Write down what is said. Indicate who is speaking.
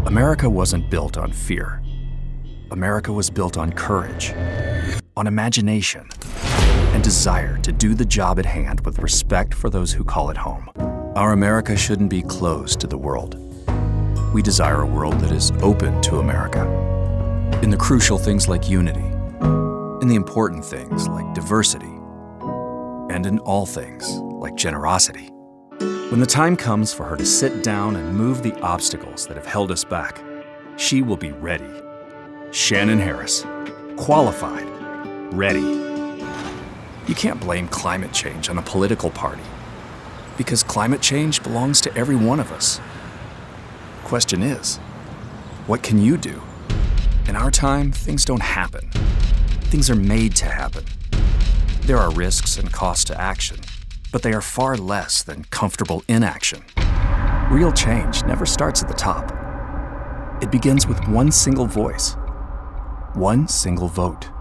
Speaker 1: America wasn't built on fear. America was built on courage, on imagination, and desire to do the job at hand with respect for those who call it home. Our America shouldn't be closed to the world. We desire a world that is open to America, in the crucial things like unity, in the important things like diversity, and in all things like generosity. When the time comes for her to sit down and move the obstacles that have held us back, she will be ready. Shannon Harris, qualified, ready. You can't blame climate change on a political party, because climate change belongs to every one of us. Question is, what can you do? In our time, things don't happen. Things are made to happen. There are risks and costs to action, but they are far less than comfortable inaction. Real change never starts at the top. It begins with one single voice, one single vote.